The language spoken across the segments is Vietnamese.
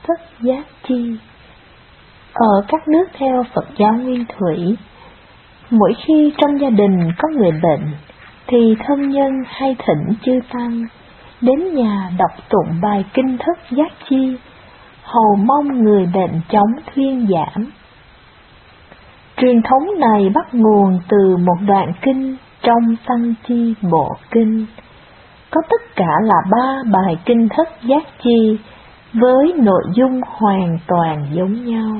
thất giác chi. Ở các nước theo Phật giáo Nguyên Thủy, mỗi khi trong gia đình có người bệnh, thì thân nhân hay thỉnh chư tăng đến nhà đọc tụng bài kinh thất giác chi, hầu mong người bệnh chóng thuyên giảm. Truyền thống này bắt nguồn từ một đoạn kinh trong Tăng Chi Bộ Kinh, có tất cả là 3 bài kinh thất giác chi với nội dung hoàn toàn giống nhau.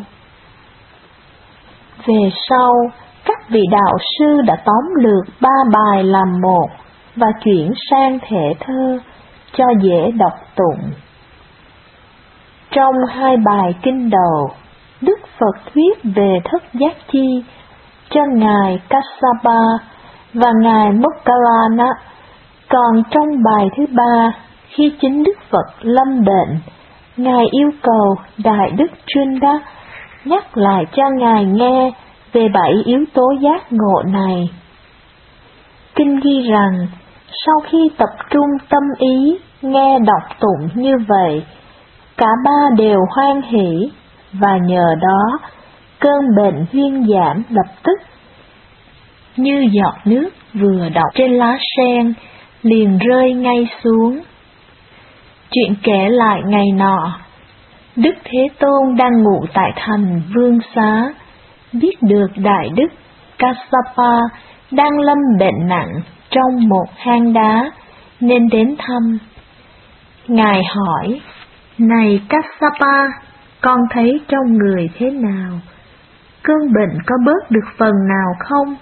Về sau, các vị đạo sư đã tóm lược 3 bài làm một và chuyển sang thể thơ cho dễ đọc tụng. Trong 2 bài kinh đầu, Đức Phật thuyết về thất giác chi cho Ngài Kassapa và Ngài Moggallana, còn trong bài thứ 3, khi chính Đức Phật lâm bệnh, Ngài yêu cầu Đại Đức Chunda nhắc lại cho Ngài nghe về 7 yếu tố giác ngộ này. Kinh ghi rằng, sau khi tập trung tâm ý nghe đọc tụng như vậy, cả 3 đều hoan hỷ, và nhờ đó cơn bệnh thuyên giảm lập tức. Như giọt nước vừa đọng trên lá sen, liền rơi ngay xuống. Chuyện kể lại ngày nọ, Đức Thế Tôn đang ngụ tại thành Vương Xá, biết được Đại Đức Kassapa đang lâm bệnh nặng trong một hang đá, nên đến thăm. Ngài hỏi, này Kassapa, con thấy trong người thế nào? Cơn bệnh có bớt được phần nào không?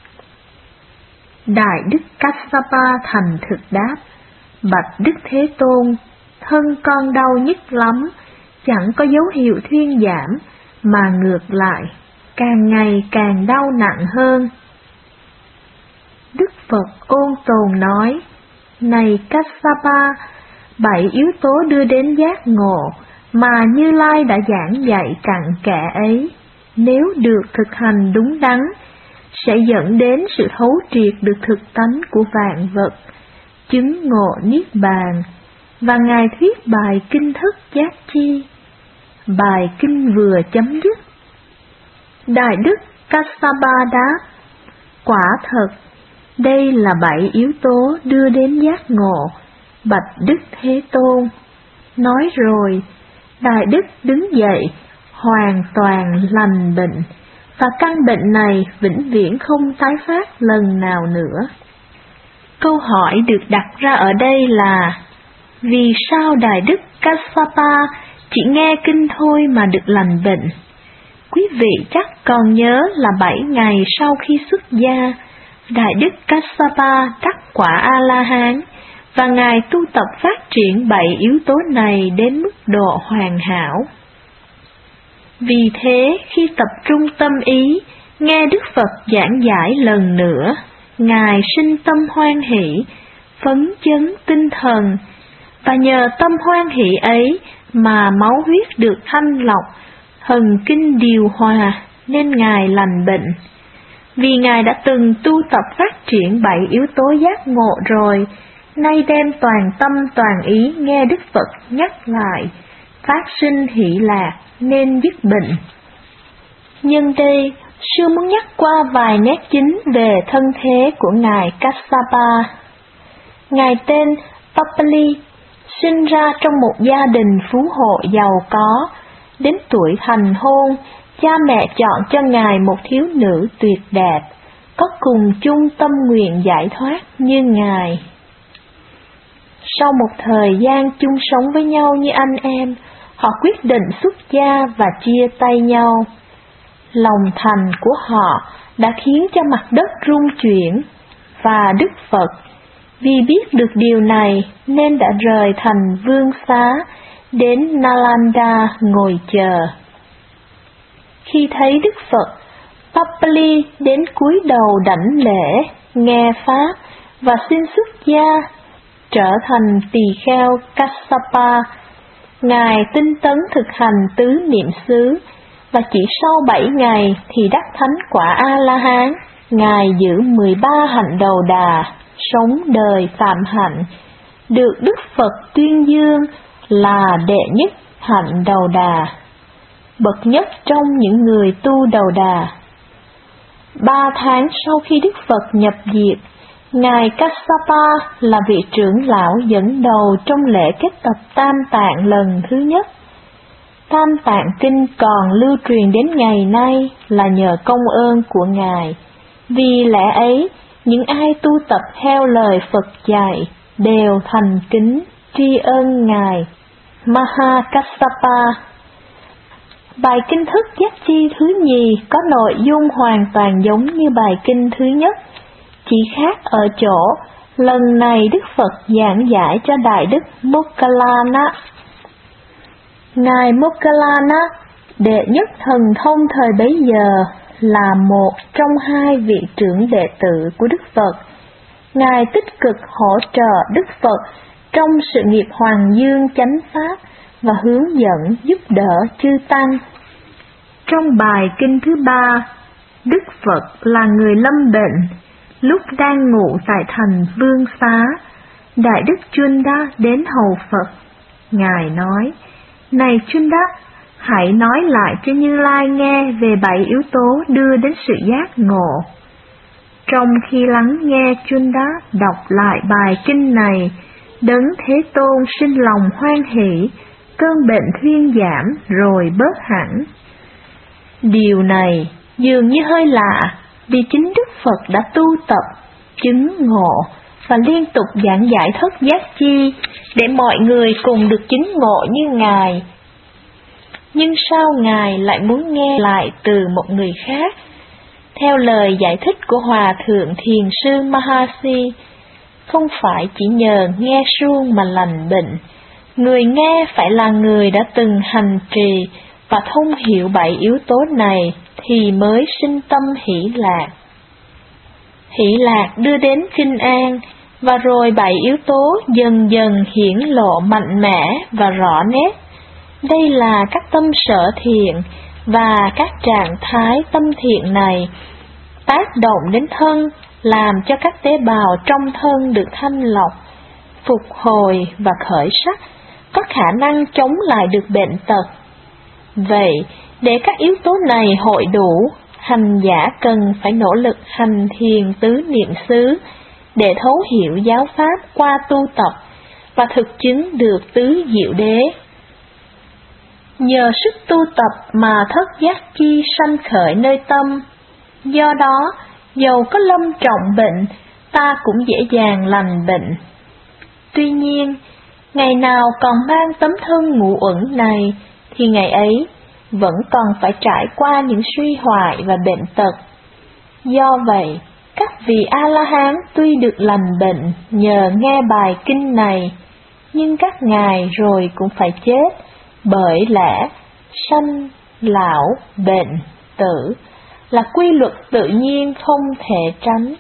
Đại Đức Kassapa thành thực đáp, bạch Đức Thế Tôn, thân con đau nhức lắm, chẳng có dấu hiệu thuyên giảm, mà ngược lại, càng ngày càng đau nặng hơn. Đức Phật ôn tồn nói, này Kassapa, 7 yếu tố đưa đến giác ngộ mà Như Lai đã giảng dạy cặn kẽ ấy, nếu được thực hành đúng đắn, sẽ dẫn đến sự thấu triệt được thực tánh của vạn vật, chứng ngộ niết bàn. Và Ngài thuyết bài kinh thất giác chi. Bài kinh vừa chấm dứt, Đại Đức Kassapa đáp, quả thật, đây là 7 yếu tố đưa đến giác ngộ, bạch Đức Thế Tôn. Nói rồi, Đại Đức đứng dậy, hoàn toàn lành bệnh, và căn bệnh này vĩnh viễn không tái phát lần nào nữa. Câu hỏi được đặt ra ở đây là, vì sao Đại Đức Kassapa chỉ nghe kinh thôi mà được lành bệnh? Quý vị chắc còn nhớ là 7 ngày sau khi xuất gia, Đại Đức Kassapa đắc quả A-la-hán, và Ngài tu tập phát triển 7 yếu tố này đến mức độ hoàn hảo. Vì thế, khi tập trung tâm ý, nghe Đức Phật giảng giải lần nữa, Ngài sinh tâm hoan hỷ, phấn chấn tinh thần, và nhờ tâm hoan hỷ ấy mà máu huyết được thanh lọc, thần kinh điều hòa, nên Ngài lành bệnh. Vì Ngài đã từng tu tập phát triển 7 yếu tố giác ngộ rồi, nay đem toàn tâm toàn ý nghe Đức Phật nhắc lại, phát sinh hỷ lạc nên dứt bệnh. Nhân đây, sư muốn nhắc qua vài nét chính về thân thế của Ngài Kassapa. Ngài tên Papali, sinh ra trong một gia đình phú hộ giàu có. Đến tuổi thành hôn, cha mẹ chọn cho Ngài một thiếu nữ tuyệt đẹp, có cùng chung tâm nguyện giải thoát như Ngài. Sau một thời gian chung sống với nhau như anh em, họ quyết định xuất gia và chia tay nhau. Lòng thành của họ đã khiến cho mặt đất rung chuyển, và Đức Phật, vì biết được điều này nên đã rời thành Vương Xá, đến Nalanda ngồi chờ. Khi thấy Đức Phật, Papali đến cúi đầu đảnh lễ, nghe Pháp và xin xuất gia, trở thành tỳ kheo Kassapa. Ngài tinh tấn thực hành tứ niệm xứ, và chỉ sau 7 ngày thì đắc thánh quả A-la-hán. Ngài giữ 13 hạnh đầu đà, sống đời phạm hạnh, được Đức Phật tuyên dương là đệ nhất hạnh đầu đà, bậc nhất trong những người tu đầu đà. 3 tháng sau khi Đức Phật nhập diệt, Ngài Kassapa là vị trưởng lão dẫn đầu trong lễ kết tập Tam Tạng lần thứ nhất. Tam Tạng Kinh còn lưu truyền đến ngày nay là nhờ công ơn của Ngài. Vì lẽ ấy, những ai tu tập theo lời Phật dạy đều thành kính tri ân Ngài Mahakassapa. Bài kinh thức giác chi thứ nhì có nội dung hoàn toàn giống như bài kinh thứ nhất, chỉ khác ở chỗ lần này Đức Phật giảng giải cho Đại Đức Moggallana. Ngài Moggallana, đệ nhất thần thông thời bấy giờ, là một trong 2 vị trưởng đệ tử của Đức Phật. Ngài tích cực hỗ trợ Đức Phật trong sự nghiệp Hoàng Dương chánh pháp và hướng dẫn giúp đỡ chư tăng. Trong bài kinh thứ 3, Đức Phật là người lâm bệnh, lúc đang ngủ tại thành Vương Xá, Đại Đức Chunda đến hầu Phật. Ngài nói: "Này Chunda, hãy nói lại cho Như Lai nghe về 7 yếu tố đưa đến sự giác ngộ." Trong khi lắng nghe Chunda đọc lại bài kinh này, Đấng Thế Tôn sinh lòng hoan hỷ, cơn bệnh thuyên giảm rồi bớt hẳn. Điều này dường như hơi lạ, vì chính Đức Phật đã tu tập, chứng ngộ và liên tục giảng giải thất giác chi để mọi người cùng được chứng ngộ như Ngài. Nhưng sao Ngài lại muốn nghe lại từ một người khác? Theo lời giải thích của Hòa Thượng Thiền Sư Mahasi, không phải chỉ nhờ nghe suông mà lành bệnh, người nghe phải là người đã từng hành trì và thông hiểu 7 yếu tố này thì mới sinh tâm hỷ lạc. Hỷ lạc đưa đến kinh an, và rồi 7 yếu tố dần dần hiển lộ mạnh mẽ và rõ nét. Đây là các tâm sở thiện, và các trạng thái tâm thiện này tác động đến thân, làm cho các tế bào trong thân được thanh lọc, phục hồi và khởi sắc, có khả năng chống lại được bệnh tật. Vậy, để các yếu tố này hội đủ, hành giả cần phải nỗ lực hành thiền tứ niệm xứ để thấu hiểu giáo pháp qua tu tập và thực chứng được tứ diệu đế. Nhờ sức tu tập mà thất giác chi sanh khởi nơi tâm. Do đó, dầu có lâm trọng bệnh, ta cũng dễ dàng lành bệnh. Tuy nhiên, ngày nào còn mang tấm thân ngũ uẩn này, thì ngày ấy vẫn còn phải trải qua những suy hoại và bệnh tật. Do vậy, các vị A-la-hán tuy được lành bệnh nhờ nghe bài kinh này, nhưng các ngài rồi cũng phải chết, bởi lẽ sanh, lão, bệnh, tử là quy luật tự nhiên không thể tránh.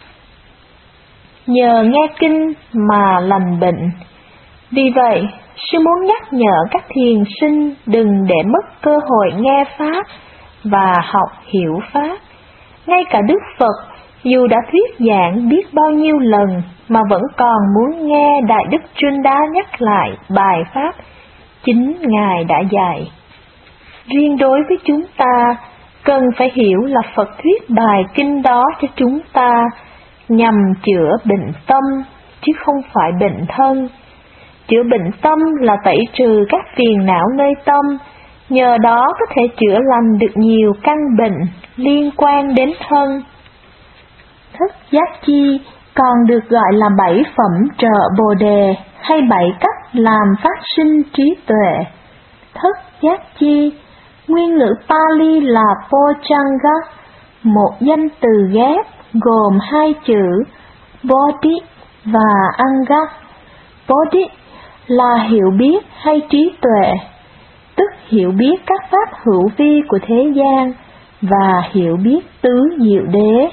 Nhờ nghe kinh mà lành bệnh. Vì vậy, sư muốn nhắc nhở các thiền sinh đừng để mất cơ hội nghe Pháp và học hiểu Pháp. Ngay cả Đức Phật, dù đã thuyết giảng biết bao nhiêu lần mà vẫn còn muốn nghe Đại Đức Chunda nhắc lại bài Pháp chính Ngài đã dạy. Riêng đối với chúng ta, cần phải hiểu là Phật thuyết bài kinh đó cho chúng ta nhằm chữa bệnh tâm, chứ không phải bệnh thân. Chữa bệnh tâm là tẩy trừ các phiền não nơi tâm, nhờ đó có thể chữa lành được nhiều căn bệnh liên quan đến thân. Thất giác chi còn được gọi là 7 phẩm trợ Bồ Đề hay 7 cách làm phát sinh trí tuệ. Thất giác chi, nguyên ngữ Pali là Bojjhanga, một danh từ ghép gồm 2 chữ Bodhi và Anga. Bodhi là hiểu biết hay trí tuệ, tức hiểu biết các pháp hữu vi của thế gian và hiểu biết tứ diệu đế.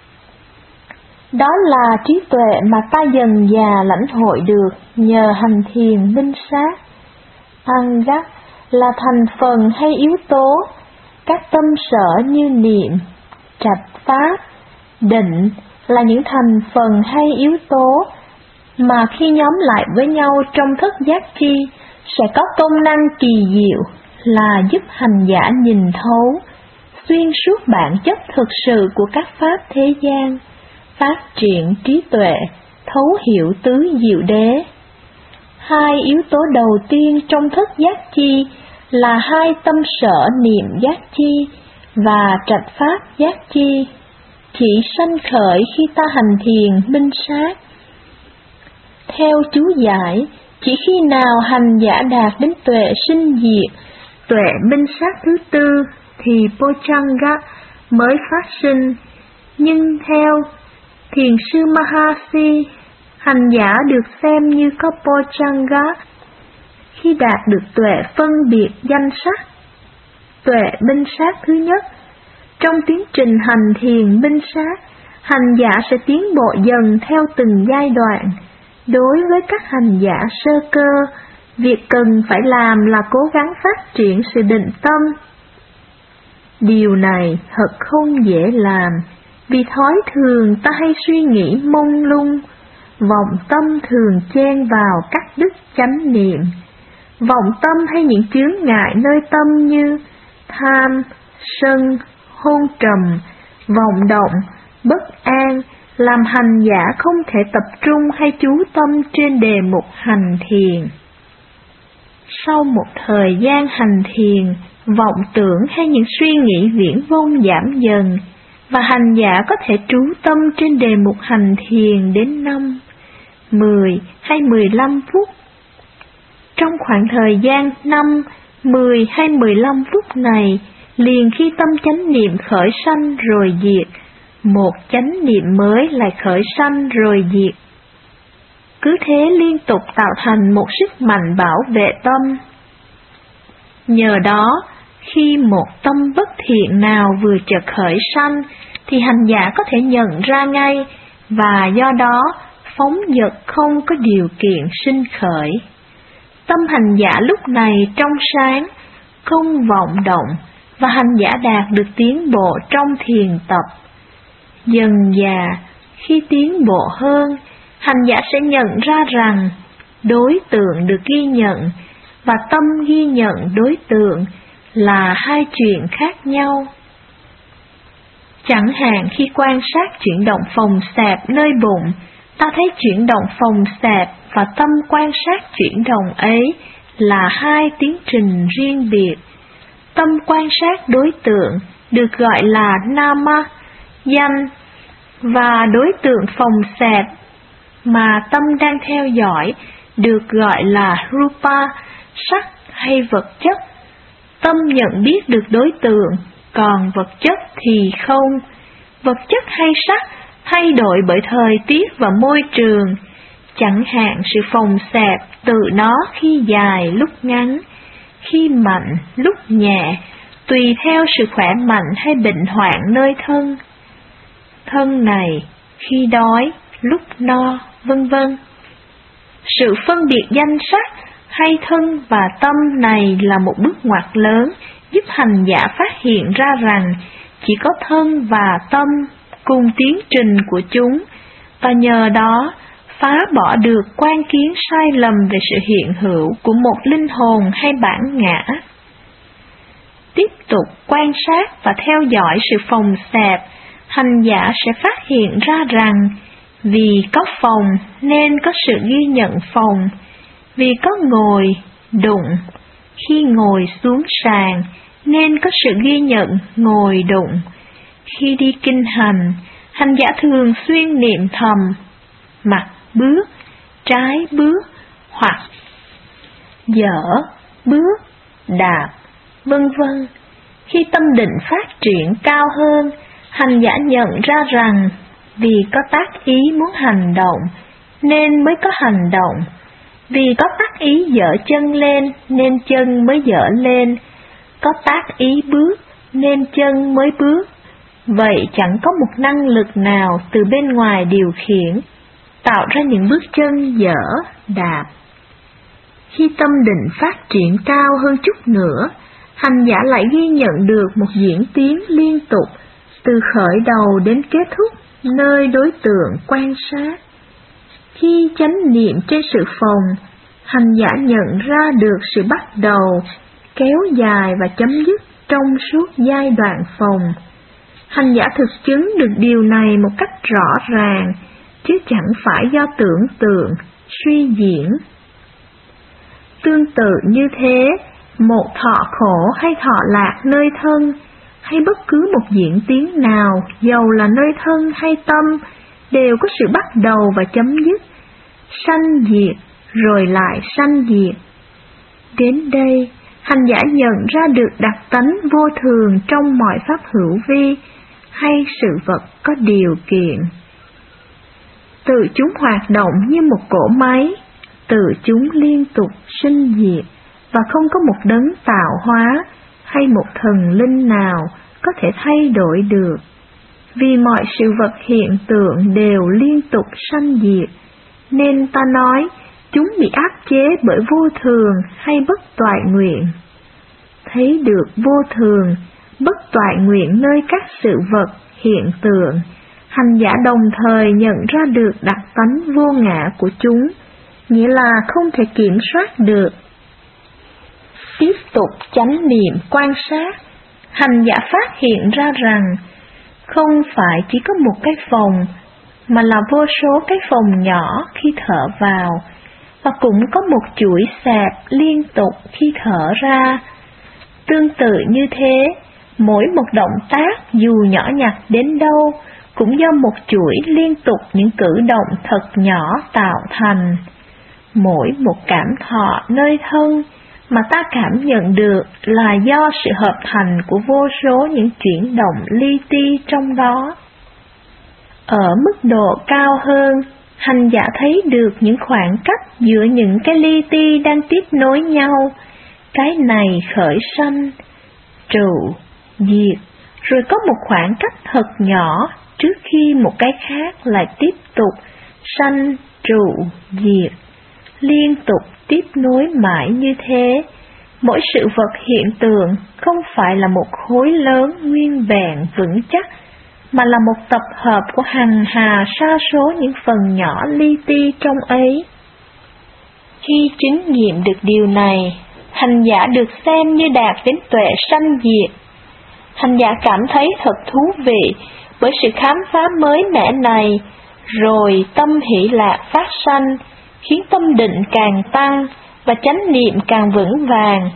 Đó là trí tuệ mà ta dần dà lãnh hội được nhờ hành thiền minh sát. Anga là thành phần hay yếu tố, các tâm sở như niệm, trạch pháp, định là những thành phần hay yếu tố mà khi nhóm lại với nhau trong thất giác chi sẽ có công năng kỳ diệu là giúp hành giả nhìn thấu xuyên suốt bản chất thực sự của các pháp thế gian, phát triển trí tuệ, thấu hiểu tứ diệu đế. Hai yếu tố đầu tiên trong thức giác chi là hai tâm sở niệm giác chi và trạch pháp giác chi, chỉ sanh khởi khi ta hành thiền minh sát. Theo chú giải, chỉ khi nào hành giả đạt đến tuệ sinh diệt, tuệ minh sát thứ tư, thì Bojjhanga mới phát sinh. Nhưng theo Thiền sư Mahasi, hành giả được xem như có Bojjhanga khi đạt được tuệ phân biệt danh sắc, tuệ minh sát thứ nhất. Trong tiến trình hành thiền minh sát, hành giả sẽ tiến bộ dần theo từng giai đoạn. Đối với các hành giả sơ cơ, việc cần phải làm là cố gắng phát triển sự định tâm. Điều này thật không dễ làm, vì thói thường ta hay suy nghĩ mông lung, vọng tâm thường chen vào các đức chánh niệm. Vọng tâm hay những chướng ngại nơi tâm như tham, sân, hôn trầm, vọng động, bất an, làm hành giả không thể tập trung hay chú tâm trên đề mục hành thiền. Sau một thời gian hành thiền, vọng tưởng hay những suy nghĩ viển vông giảm dần, và hành giả có thể trú tâm trên đề mục hành thiền đến 5, 10 hay 15 phút. Trong khoảng thời gian 5, 10 hay 15 phút này, liền khi tâm chánh niệm khởi sanh rồi diệt, một chánh niệm mới lại khởi sanh rồi diệt. Cứ thế liên tục tạo thành một sức mạnh bảo vệ tâm. Nhờ đó, khi một tâm bất thiện nào vừa chợt khởi sanh, thì hành giả có thể nhận ra ngay, và do đó phóng dật không có điều kiện sinh khởi. Tâm hành giả lúc này trong sáng, không vọng động, và hành giả đạt được tiến bộ trong thiền tập. Dần dà, khi tiến bộ hơn, hành giả sẽ nhận ra rằng đối tượng được ghi nhận và tâm ghi nhận đối tượng là hai chuyện khác nhau. Chẳng hạn khi quan sát chuyển động phồng xẹp nơi bụng, ta thấy chuyển động phồng xẹp và tâm quan sát chuyển động ấy là hai tiến trình riêng biệt. Tâm quan sát đối tượng được gọi là nama, danh, và đối tượng phồng xẹp mà tâm đang theo dõi được gọi là rupa, sắc hay vật chất. Tâm nhận biết được đối tượng, còn vật chất thì không. Vật chất hay sắc thay đổi bởi thời tiết và môi trường, chẳng hạn sự phồng xẹp tự nó khi dài lúc ngắn, khi mạnh lúc nhẹ, tùy theo sự khỏe mạnh hay bệnh hoạn nơi thân. Thân này khi đói, lúc no, vân vân. Sự phân biệt danh sắc hay thân và tâm này là một bước ngoặt lớn, giúp hành giả phát hiện ra rằng chỉ có thân và tâm cùng tiến trình của chúng, và nhờ đó phá bỏ được quan kiến sai lầm về sự hiện hữu của một linh hồn hay bản ngã. Tiếp tục quan sát và theo dõi sự phồng xẹp, hành giả sẽ phát hiện ra rằng vì có phồng nên có sự ghi nhận phồng, vì có ngồi, đụng, khi ngồi xuống sàn nên có sự ghi nhận ngồi đụng. Khi đi kinh hành, hành giả thường xuyên niệm thầm mặt bước, trái bước, hoặc dở, bước, đạp, vân vân. Khi tâm định phát triển cao hơn, hành giả nhận ra rằng vì có tác ý muốn hành động nên mới có hành động, vì có tác ý dở chân lên nên chân mới dở lên, có tác ý bước nên chân mới bước. Vậy chẳng có một năng lực nào từ bên ngoài điều khiển, tạo ra những bước chân dở, đạp. Khi tâm định phát triển cao hơn chút nữa, hành giả lại ghi nhận được một diễn tiến liên tục, từ khởi đầu đến kết thúc, nơi đối tượng quan sát. Khi chánh niệm trên sự phồng, Hành giả nhận ra được sự bắt đầu, kéo dài và chấm dứt trong suốt giai đoạn phòng. Hành giả thực chứng được điều này một cách rõ ràng, chứ chẳng phải do tưởng tượng, suy diễn. Tương tự như thế, một thọ khổ hay thọ lạc nơi thân, hay bất cứ một diễn tiến nào, dầu là nơi thân hay tâm, đều có sự bắt đầu và chấm dứt, sanh diệt, rồi lại sanh diệt. Đến đây, hành giả nhận ra được đặc tánh vô thường trong mọi pháp hữu vi, hay sự vật có điều kiện. Tự chúng hoạt động như một cỗ máy, tự chúng liên tục sinh diệt, và không có một đấng tạo hóa hay một thần linh nào có thể thay đổi được. Vì mọi sự vật hiện tượng đều liên tục sanh diệt, nên ta nói chúng bị áp chế bởi vô thường hay bất toại nguyện. Thấy được vô thường, bất toại nguyện nơi các sự vật, hiện tượng, hành giả đồng thời nhận ra được đặc tánh vô ngã của chúng, nghĩa là không thể kiểm soát được. Tiếp tục chánh niệm quan sát, hành giả phát hiện ra rằng không phải chỉ có một cái phòng, mà là vô số cái phòng nhỏ khi thở vào, và cũng có một chuỗi xẹp liên tục khi thở ra. Tương tự như thế, mỗi một động tác dù nhỏ nhặt đến đâu, cũng do một chuỗi liên tục những cử động thật nhỏ tạo thành. Mỗi một cảm thọ nơi thân mà ta cảm nhận được là do sự hợp thành của vô số những chuyển động li ti trong đó. Ở mức độ cao hơn, hành giả thấy được những khoảng cách giữa những cái li ti đang tiếp nối nhau, cái này khởi sanh, trụ, diệt, rồi có một khoảng cách thật nhỏ trước khi một cái khác lại tiếp tục sanh, trụ, diệt, liên tục tiếp nối mãi như thế. Mỗi sự vật hiện tượng không phải là một khối lớn nguyên vẹn vững chắc, mà là một tập hợp của hằng hà sa số những phần nhỏ li ti trong ấy. Khi chứng nghiệm được điều này, hành giả được xem như đạt đến tuệ sanh diệt. Hành giả cảm thấy thật thú vị bởi sự khám phá mới mẻ này, rồi tâm hỷ lạc phát sanh, khiến tâm định càng tăng và chánh niệm càng vững vàng.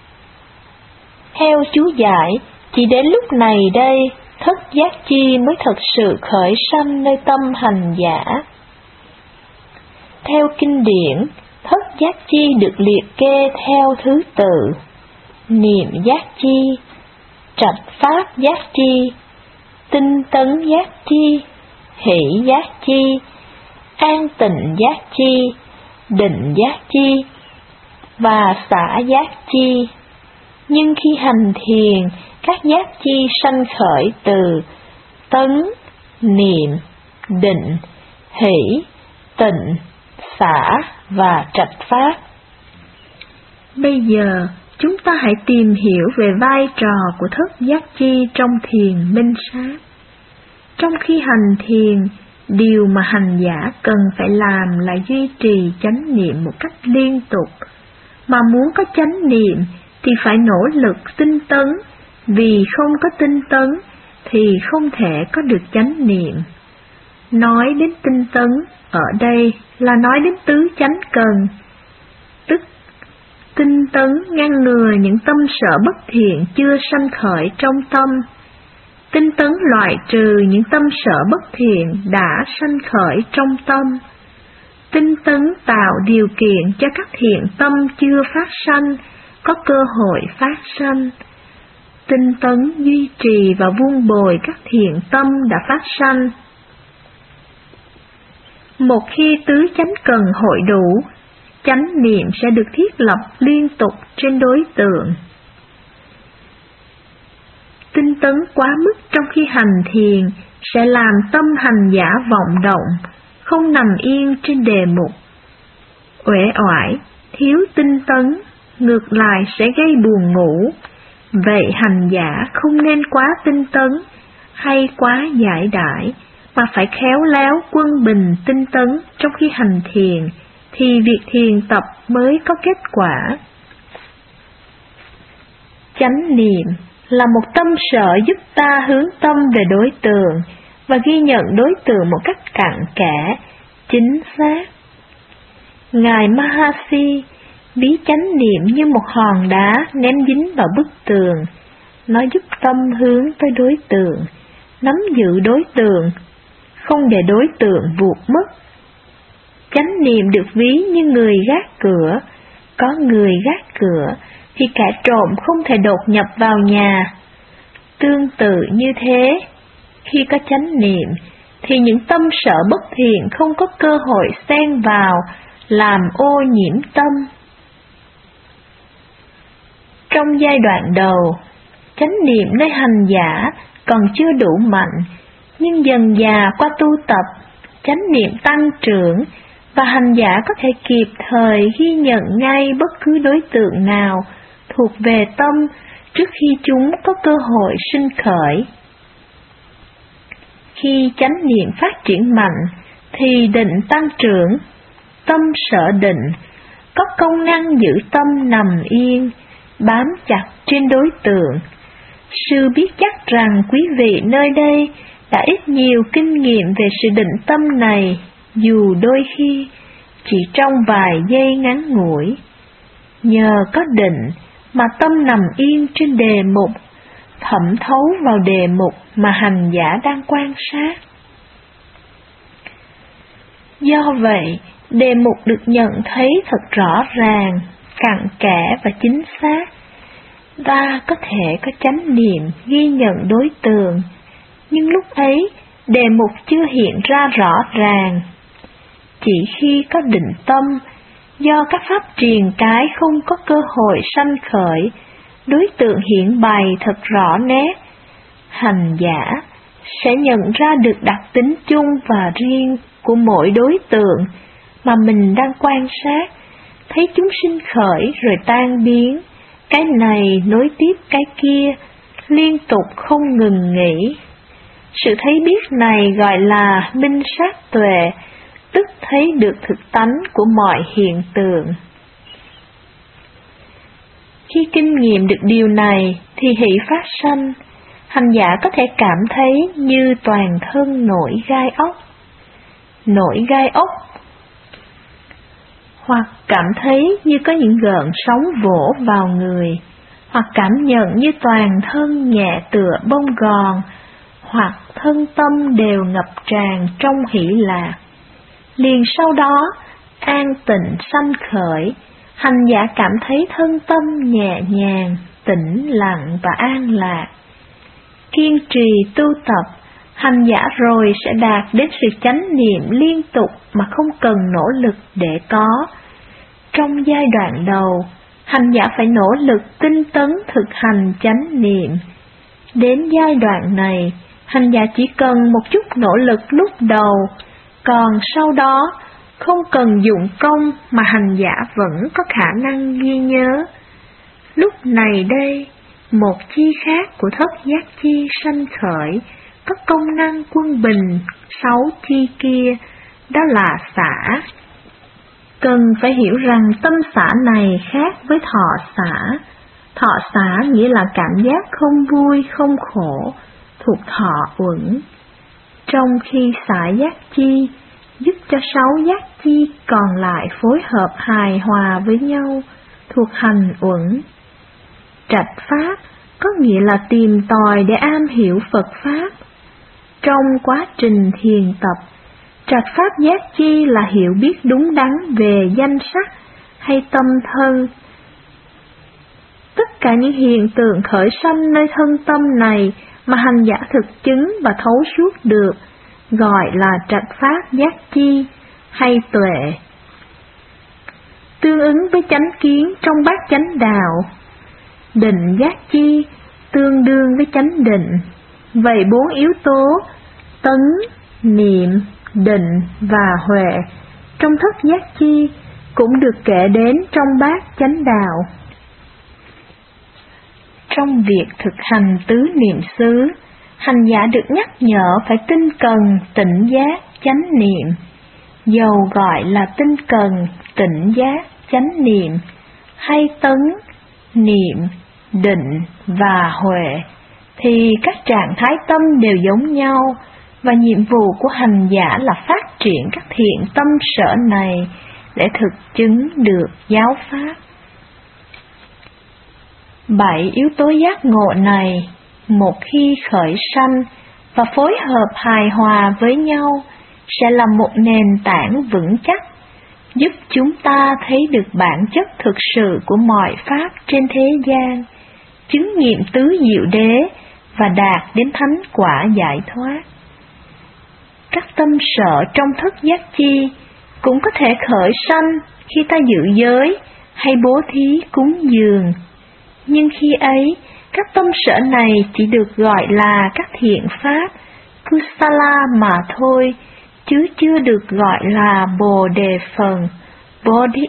Theo chú giải, chỉ đến lúc này đây, thất giác chi mới thật sự khởi sanh nơi tâm hành giả. Theo kinh điển, thất giác chi được liệt kê theo thứ tự: niệm giác chi, trạch pháp giác chi, tinh tấn giác chi, hỷ giác chi, an tịnh giác chi, định giác chi và xả giác chi. Nhưng khi hành thiền, các giác chi sanh khởi từ tấn, niệm, định, hỷ, tịnh, xả và trạch pháp. Bây giờ, chúng ta hãy tìm hiểu về vai trò của thất giác chi trong thiền minh sát. Trong khi hành thiền, điều mà hành giả cần phải làm là duy trì chánh niệm một cách liên tục. Mà muốn có chánh niệm thì phải nỗ lực tinh tấn, vì không có tinh tấn thì không thể có được chánh niệm. Nói đến tinh tấn ở đây là nói đến tứ chánh cần, tức tinh tấn ngăn ngừa những tâm sở bất thiện chưa sanh khởi trong tâm, tinh tấn loại trừ những tâm sở bất thiện đã sanh khởi trong tâm, tinh tấn tạo điều kiện cho các thiện tâm chưa phát sanh có cơ hội phát sanh, tinh tấn duy trì và vun bồi các thiện tâm đã phát sanh. Một khi tứ chánh cần hội đủ, chánh niệm sẽ được thiết lập liên tục trên đối tượng. Tinh tấn quá mức trong khi hành thiền sẽ làm tâm hành giả vọng động, không nằm yên trên đề mục. Uể oải, thiếu tinh tấn, ngược lại sẽ gây buồn ngủ. Vậy hành giả không nên quá tinh tấn hay quá giải đãi, mà phải khéo léo quân bình tinh tấn trong khi hành thiền, thì việc thiền tập mới có kết quả. Chánh niệm là một tâm sở giúp ta hướng tâm về đối tượng và ghi nhận đối tượng một cách cặn kẽ, chính xác. Ngài Mahasi ví chánh niệm như một hòn đá ném dính vào bức tường. Nó giúp tâm hướng tới đối tượng, nắm giữ đối tượng, không để đối tượng vụt mất. Chánh niệm được ví như người gác cửa. Có người gác cửa thì kẻ trộm không thể đột nhập vào nhà. Tương tự như thế, khi có chánh niệm thì những tâm sở bất thiện không có cơ hội xen vào làm ô nhiễm tâm. Trong giai đoạn đầu, chánh niệm nơi hành giả còn chưa đủ mạnh, nhưng dần dà qua tu tập, chánh niệm tăng trưởng và hành giả có thể kịp thời ghi nhận ngay bất cứ đối tượng nào thuộc về tâm trước khi chúng có cơ hội sinh khởi. Khi chánh niệm phát triển mạnh thì định tăng trưởng. Tâm sở định có công năng giữ tâm nằm yên, bám chặt trên đối tượng. Sư biết chắc rằng quý vị nơi đây đã ít nhiều kinh nghiệm về sự định tâm này, dù đôi khi chỉ trong vài giây ngắn ngủi. Nhờ có định mà tâm nằm yên trên đề mục, thẩm thấu vào đề mục mà hành giả đang quan sát. Do vậy, đề mục được nhận thấy thật rõ ràng, cặn kẽ và chính xác. Ta có thể có chánh niệm ghi nhận đối tượng, nhưng lúc ấy đề mục chưa hiện ra rõ ràng. Chỉ khi có định tâm, do các pháp truyền cái không có cơ hội sanh khởi, đối tượng hiện bày thật rõ nét, hành giả sẽ nhận ra được đặc tính chung và riêng của mỗi đối tượng mà mình đang quan sát, thấy chúng sinh khởi rồi tan biến, cái này nối tiếp cái kia, liên tục không ngừng nghỉ. Sự thấy biết này gọi là minh sát tuệ, tức thấy được thực tánh của mọi hiện tượng. Khi kinh nghiệm được điều này thì hỷ phát sanh, hành giả có thể cảm thấy như toàn thân nổi gai ốc. Nổi gai ốc, hoặc cảm thấy như có những gợn sóng vỗ vào người, hoặc cảm nhận như toàn thân nhẹ tựa bông gòn, hoặc thân tâm đều ngập tràn trong hỷ lạc. Liền sau đó, an tịnh sanh khởi, hành giả cảm thấy thân tâm nhẹ nhàng, tĩnh lặng và an lạc. Kiên trì tu tập, hành giả rồi sẽ đạt đến sự chánh niệm liên tục mà không cần nỗ lực để có. Trong giai đoạn đầu, hành giả phải nỗ lực tinh tấn thực hành chánh niệm. Đến giai đoạn này, hành giả chỉ cần một chút nỗ lực lúc đầu, còn sau đó không cần dụng công mà hành giả vẫn có khả năng ghi nhớ. Lúc này đây, một chi khác của thất giác chi sanh khởi, có công năng quân bình 6 chi kia, đó là xả. Cần phải hiểu rằng tâm xả này khác với thọ xả. Thọ xả nghĩa là cảm giác không vui, không khổ, thuộc thọ uẩn. Trong khi xả giác chi, giúp cho 6 giác chi còn lại phối hợp hài hòa với nhau, thuộc hành uẩn. Trạch pháp có nghĩa là tìm tòi để am hiểu Phật Pháp. Trong quá trình thiền tập, trạch pháp giác chi là hiểu biết đúng đắn về danh sắc hay tâm thân. Tất cả những hiện tượng khởi sanh nơi thân tâm này mà hành giả thực chứng và thấu suốt được, gọi là trạch pháp giác chi hay tuệ. Tương ứng với chánh kiến trong bát chánh đạo, định giác chi tương đương với chánh định. Vậy 4 yếu tố tấn, niệm, định và huệ trong thất giác chi cũng được kể đến trong bát chánh đạo. Trong việc thực hành tứ niệm xứ, hành giả được nhắc nhở phải tinh cần, tỉnh giác, chánh niệm. Dầu gọi là tinh cần, tỉnh giác, chánh niệm, hay tấn, niệm, định và huệ, thì các trạng thái tâm đều giống nhau, và nhiệm vụ của hành giả là phát triển các thiện tâm sở này để thực chứng được giáo pháp. 7 yếu tố giác ngộ này, một khi khởi sanh và phối hợp hài hòa với nhau, sẽ là một nền tảng vững chắc, giúp chúng ta thấy được bản chất thực sự của mọi pháp trên thế gian, chứng nghiệm tứ diệu đế và đạt đến thánh quả giải thoát. Các tâm sở trong thức giác chi cũng có thể khởi sanh khi ta giữ giới hay bố thí cúng dường, nhưng khi ấy các tâm sở này chỉ được gọi là các thiện pháp kusala mà thôi, chứ chưa được gọi là bồ đề phần bodhi.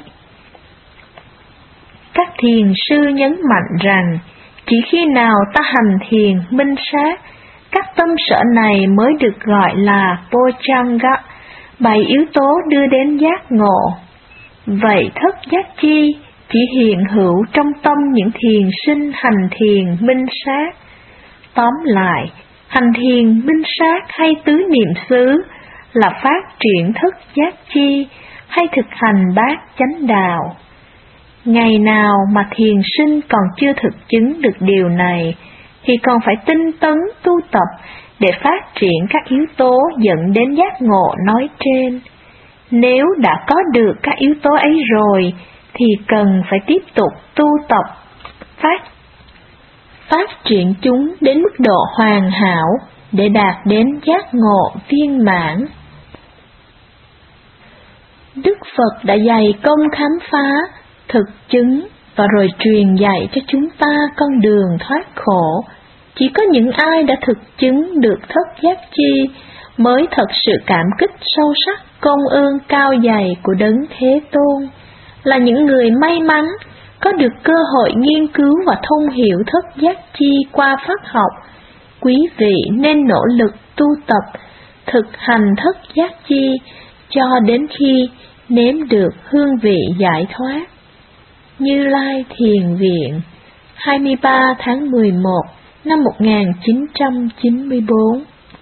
Các thiền sư nhấn mạnh rằng chỉ khi nào ta hành thiền minh sát, các tâm sở này mới được gọi là Bojjhanga, 7 yếu tố đưa đến giác ngộ. Vậy thức giác chi chỉ hiện hữu trong tâm những thiền sinh hành thiền minh sát. Tóm lại, hành thiền minh sát hay tứ niệm xứ là phát triển thức giác chi hay thực hành bát chánh đạo. Ngày nào mà thiền sinh còn chưa thực chứng được điều này, thì còn phải tinh tấn tu tập để phát triển các yếu tố dẫn đến giác ngộ nói trên. Nếu đã có được các yếu tố ấy rồi, thì cần phải tiếp tục tu tập, phát triển chúng đến mức độ hoàn hảo để đạt đến giác ngộ viên mãn. Đức Phật đã dày công khám phá, thực chứng và rồi truyền dạy cho chúng ta con đường thoát khổ. Chỉ có những ai đã thực chứng được thức giác chi mới thật sự cảm kích sâu sắc công ơn cao dày của Đấng Thế Tôn, là những người may mắn có được cơ hội nghiên cứu và thông hiểu thức giác chi qua pháp học. Quý vị nên nỗ lực tu tập, thực hành thức giác chi cho đến khi nếm được hương vị giải thoát. Như Lai Thiền Viện, 23 tháng 11 năm 1994.